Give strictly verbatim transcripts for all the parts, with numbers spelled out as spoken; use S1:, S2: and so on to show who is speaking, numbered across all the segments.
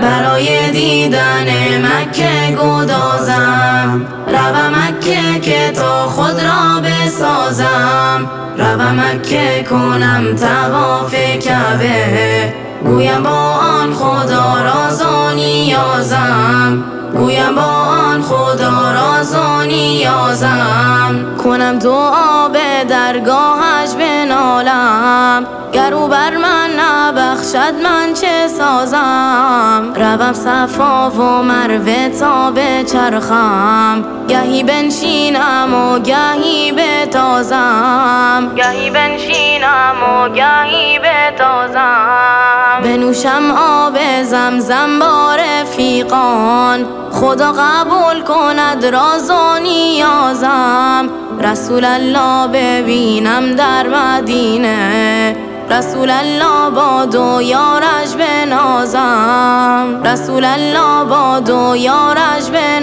S1: برای دیدن مکه گدازم. روم مکه که تا خود را بسازم، روم مکه کنم طواف کعبه. گویم با آن خدا راز و نیازم، گویم با آن خدا راز و نیازم. کنم دعا به درگاهش بنالم، گر او بر من نبخشد من چه سازم. روم صفا و مروه تا بچرخم، گهی بنشینم و گهی بتازم، گهی بنشینم و گهی بتازم. بنوشم آب زمزم با رفیقان، خدا قبول کند راز و نیازم. رسول الله ببینم در مدینه، رسول الله باد و یارش بنازم، رسول الله باد و یارش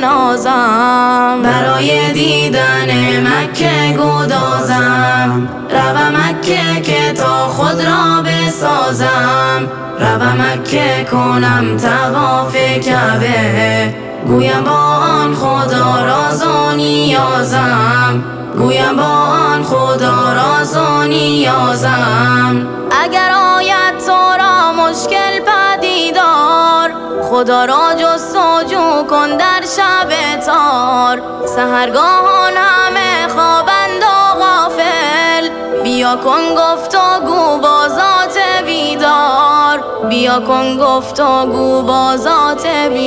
S1: بنازم. برای دیدن مکه گدازم، روم مکه که تا خود را بسازم، روم مکه کنم طواف کعبه. گویم با آن خدا راز و نیازم، گویم با آن خدا راز و نیازم. اگر آید تو را مشکل پدیدار، خدا را جستجو کن در شب تار. سحرگاهان همه خوابند و غافل، بیا کن گفتگو با ذات بیدار، بیا کن گفتگو با ذات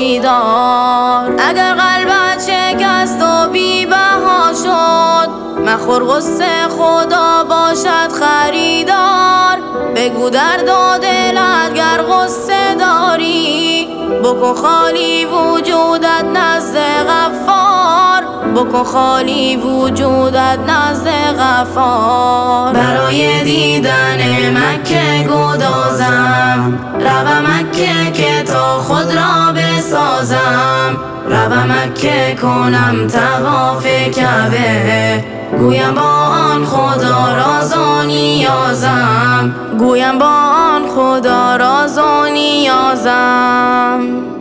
S1: بیدار. اگر قلبت شکست و بی بها شد، مخور غصه خدا باشد خریدار. بگو درد و دلت گر غصه داری، بکن خالی وجودت نزد غفار، بکن خالی وجودت نزد غفار. برای دیدن مکه گدازم، روم مکه که تا خود را بسازم، روم مکه کنم طواف کعبه. گویم با آن خدا راز و نیازم، گویم با آن خدا راز و نیازم.